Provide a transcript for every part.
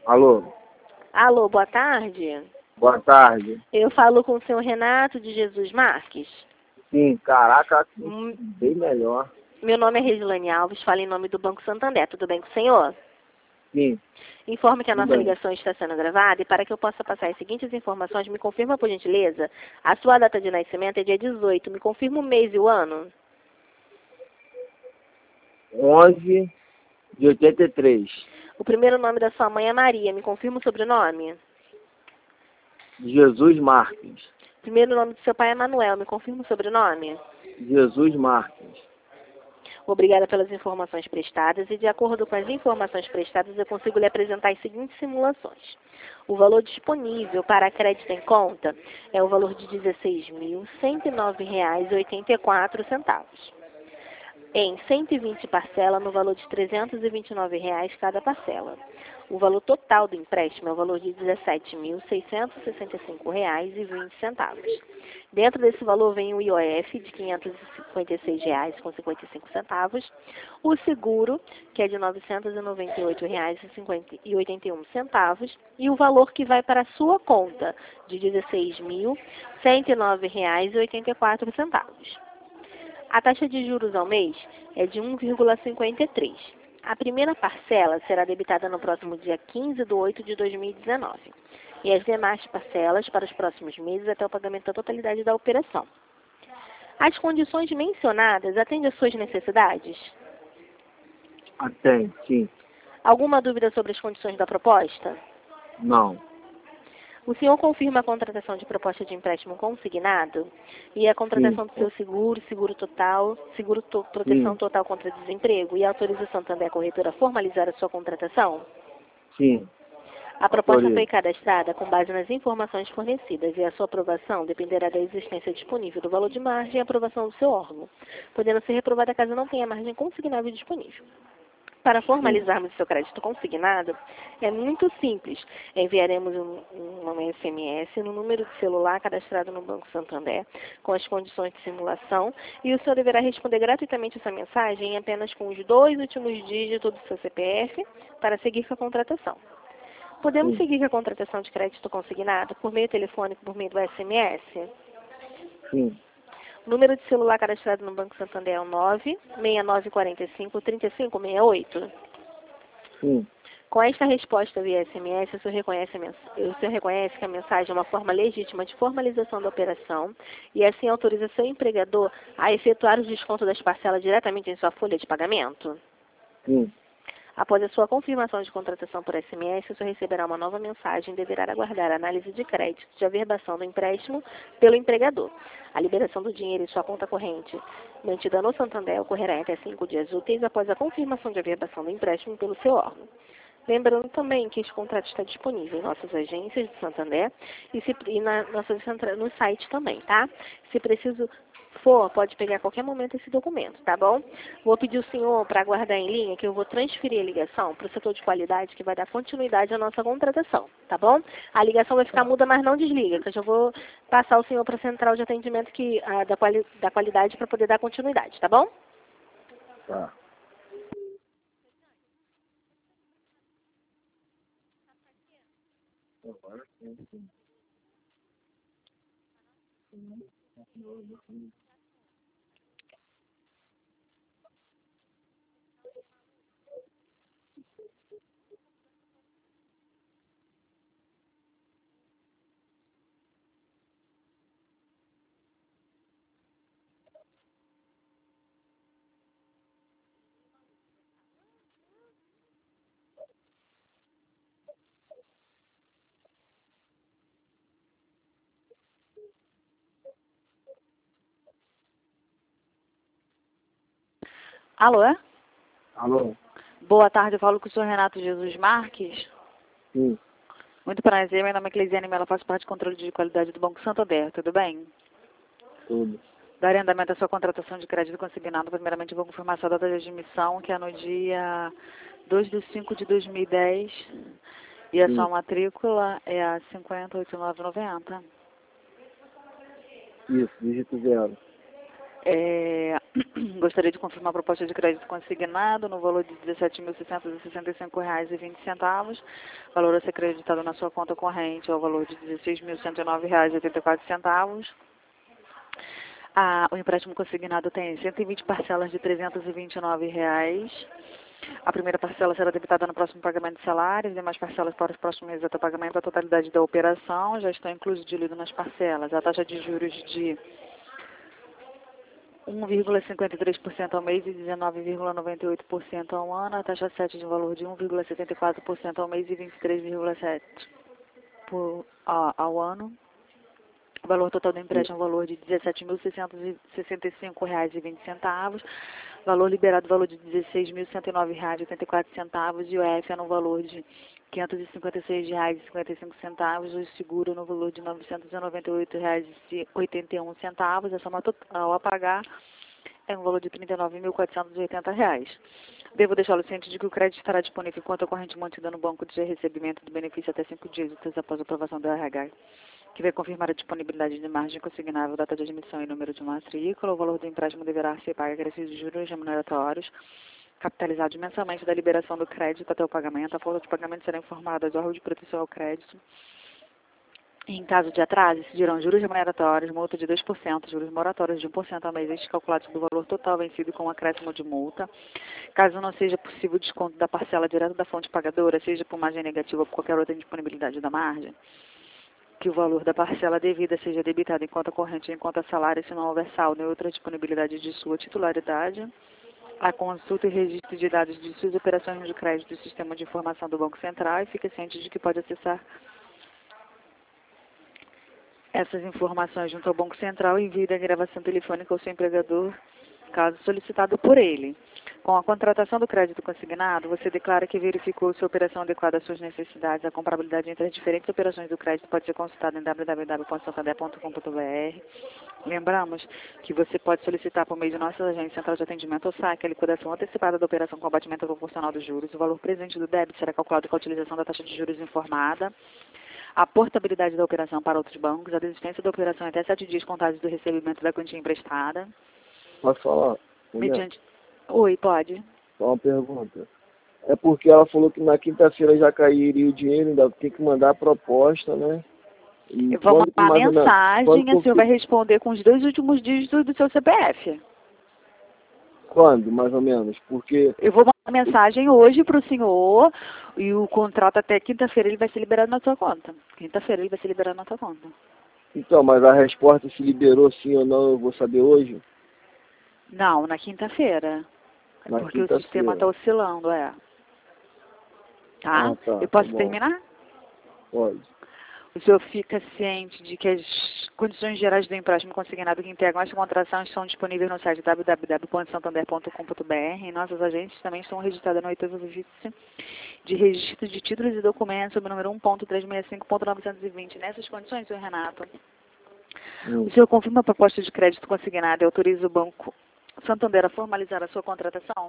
Alô, Alô, boa tarde. boa tarde. Eu falo com o senhor Renato de Jesus Marques. Sim, caraca, Hum, bem melhor. Meu nome é Resilane Alves, falo em nome do Banco Santander. Tudo bem com o senhor? Sim, Informe que a tudo nossa bem. ligação está sendo gravada e para que eu possa passar as seguintes informações, me confirma, por gentileza, a sua data de nascimento é dia 18. Me confirma o mês e o ano? 11 de 83. O primeiro nome da sua mãe é Maria. Me confirma o sobrenome? Jesus Marques. O primeiro nome do seu pai é Manuel. Me confirma o sobrenome? Jesus Marques. Obrigada pelas informações prestadas e, de acordo com as informações prestadas, eu consigo lhe apresentar as seguintes simulações. O valor disponível para crédito em conta é o valor de R$ 16.109,84, em 120 parcelas no valor de R$ 329 cada parcela. O valor total do empréstimo é o valor de R$ 17.665,20. Dentro desse valor vem o IOF de R$ 556,55, o seguro, que é de R$ 998,81, e o valor que vai para a sua conta, de R$ 16.109,84. A taxa de juros ao mês é de 1,53. A primeira parcela será debitada no próximo dia 15/8/2019 e as demais parcelas para os próximos meses até o pagamento da totalidade da operação. As condições mencionadas atendem às suas necessidades? Atende, sim. Alguma dúvida sobre as condições da proposta? Não. O senhor confirma a contratação de proposta de empréstimo consignado e a Sim. contratação do seu seguro, proteção Sim. total contra desemprego e autorização também a corretora a formalizar a sua contratação? Sim. A proposta foi Autorizo. cadastrada com base nas informações fornecidas e a sua aprovação dependerá da existência disponível do valor de margem e aprovação do seu órgão, podendo ser reprovada caso não tenha margem consignável disponível. Para formalizarmos o seu crédito consignado, é muito simples. Enviaremos um SMS no número de celular cadastrado no Banco Santander, com as condições de simulação, e o senhor deverá responder gratuitamente essa mensagem apenas com os 2 últimos dígitos do seu CPF para seguir com a contratação. Podemos Sim. seguir com a contratação de crédito consignado por meio telefônico, por meio do SMS? Sim. O número de celular cadastrado no Banco Santander é o 96945-3568. Sim. Com esta resposta via SMS, o senhor reconhece que a mensagem é uma forma legítima de formalização da operação e assim autoriza seu empregador a efetuar o desconto das parcelas diretamente em sua folha de pagamento? Sim. Após a sua confirmação de contratação por SMS, o senhor receberá uma nova mensagem e deverá aguardar a análise de crédito de averbação do empréstimo pelo empregador. A liberação do dinheiro em sua conta corrente mantida no Santander ocorrerá até 5 dias úteis após a confirmação de averbação do empréstimo pelo seu órgão. Lembrando também que este contrato está disponível em nossas agências de Santander no site também, tá? Se preciso for, pode pegar a qualquer momento esse documento, tá bom? Vou pedir o senhor para aguardar em linha que eu vou transferir a ligação para o setor de qualidade que vai dar continuidade à nossa contratação, tá bom? A ligação vai ficar muda, mas não desliga, que eu já vou passar o senhor para a central de atendimento da qualidade para poder dar continuidade, tá bom? Tá. Agora sim. Alô? Alô? Boa tarde, eu falo com o senhor Renato Jesus Marques. Sim. Muito prazer, meu nome é Cleisiane Mello, faço parte do controle de qualidade do Banco Santander, tudo bem? Tudo. Darei andamento à sua contratação de crédito consignado, primeiramente eu vou confirmar sua data de admissão, que é no dia 2/5/2010, e a sua Sim. matrícula é a 508990. Isso, dígito 0. Gostaria de confirmar a proposta de crédito consignado no valor de R$ 17.665,20. Valor a ser creditado na sua conta corrente é o valor de R$ 16.109,84. O empréstimo consignado tem 120 parcelas de R$ 329. A primeira parcela será debitada no próximo pagamento de salários, as demais parcelas para os próximos meses até o pagamento da totalidade da operação já estão inclusos diluídos nas parcelas. A taxa de juros de 1,53% ao mês e 19,98% ao ano, a taxa 7 de valor de 1,74% ao mês e 23,7% ao ano. O valor total do empréstimo é o valor de R$ 17.665,20. Valor liberado, valor de R$ 16.109,84. E o F é no valor de R$ 556,55. O seguro no valor de R$ 998,81. A soma total a pagar é um valor de R$ 39.480. Devo deixá-lo ciente de que o crédito estará disponível em conta corrente mantida no banco de recebimento do benefício até 5 dias úteis após a aprovação do RH, que vai confirmar a disponibilidade de margem consignável, data de admissão e número de matrícula. O valor do empréstimo deverá ser pago acrescido de juros remuneratórios, capitalizados mensalmente da liberação do crédito até o pagamento. A folga de pagamento será informada aos órgãos de proteção ao crédito. Em caso de atraso, incidirão juros remuneratórios, multa de 2%, juros moratórios de 1% ao mês, estes calculados do valor total vencido com acréscimo de multa. Caso não seja possível o desconto da parcela direto da fonte pagadora, seja por margem negativa ou por qualquer outra indisponibilidade da margem, que o valor da parcela devida seja debitado em conta corrente ou em conta salário, se não houver saldo em outra disponibilidade de sua titularidade. A consulta e registro de dados de suas operações de crédito do Sistema de Informação do Banco Central e fique ciente de que pode acessar essas informações junto ao Banco Central e envie a gravação telefônica ao seu empregador, caso solicitado por ele. Com a contratação do crédito consignado, você declara que verificou se a operação adequada às suas necessidades. A comparabilidade entre as diferentes operações do crédito pode ser consultada em www.santander.com.br. Lembramos que você pode solicitar por meio de nossa agência central de atendimento ou SAC a liquidação antecipada da operação com abatimento proporcional dos juros. O valor presente do débito será calculado com a utilização da taxa de juros informada. A portabilidade da operação para outros bancos, a desistência da operação até 7 dias contados do recebimento da quantia emprestada. Posso falar? Mediante... Oi, pode. Só uma pergunta. É porque ela falou que na quinta-feira já cairia o dinheiro, ainda tem que mandar a proposta, né? E eu vou mandar a mensagem e o senhor vai quando responder com os 2 últimos dígitos do seu CPF. Quando, mais ou menos? Porque Eu vou mandar mensagem hoje para o senhor e o contrato até quinta-feira ele vai ser liberado na sua conta. Quinta-feira ele vai ser liberado na sua conta. então, mas a resposta se liberou sim ou não, eu vou saber hoje? Não, na quinta-feira. Na Porque o quinta-feira. sistema está oscilando, Tá? Ah, tá, Eu posso tá bom. terminar? Pode. O senhor fica ciente de que as condições gerais do empréstimo consignado que integram esta contratação estão disponíveis no site www.santander.com.br. Em nossas agências também estão registradas no 8º ofício de registro de títulos e documentos sob o número 1.365.920. Nessas condições, senhor Renato, o senhor confirma a proposta de crédito consignada e autoriza o Banco Santander a formalizar a sua contratação?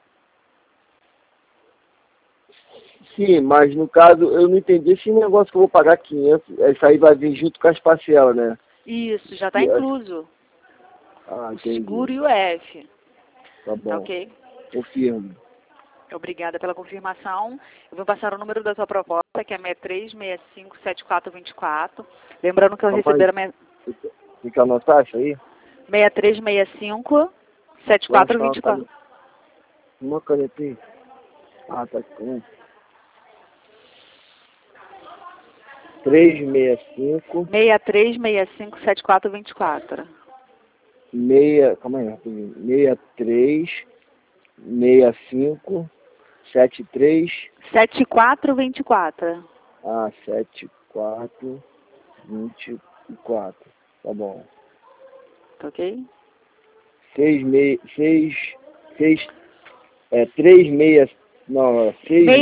Sim, mas no caso, eu não entendi esse negócio que eu vou pagar 500, isso aí vai vir junto com as parcelas, né? Isso, já está E- incluso. Ah, O entendi. seguro e o F. Tá bom. Tá ok? Confirmo. Obrigada pela confirmação. Eu vou passar o número da sua proposta, que é 63657424. Lembrando que eu Papai, receber a Tem que anotar isso aí? 63657424. Uma caneta aí. Ah, tá com 365 63657424. calma aí, rapidinho. 6365 73 7424. 7424. Tá bom. Tá ok? 36 não,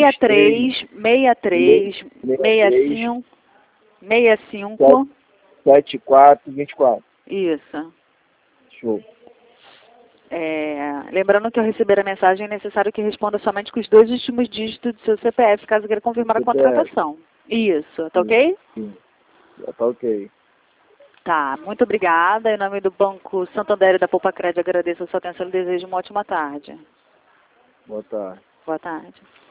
65. 7424. Isso. Show. Lembrando que ao receber a mensagem é necessário que responda somente com os 2 últimos dígitos do seu CPF, caso queira confirmar a CPF. contratação. Isso, tá ok? Sim. Já tá ok. Tá, muito obrigada. Em nome do Banco Santander e da Poupa Crédito, agradeço a sua atenção e desejo uma ótima tarde. Boa tarde. Boa tarde.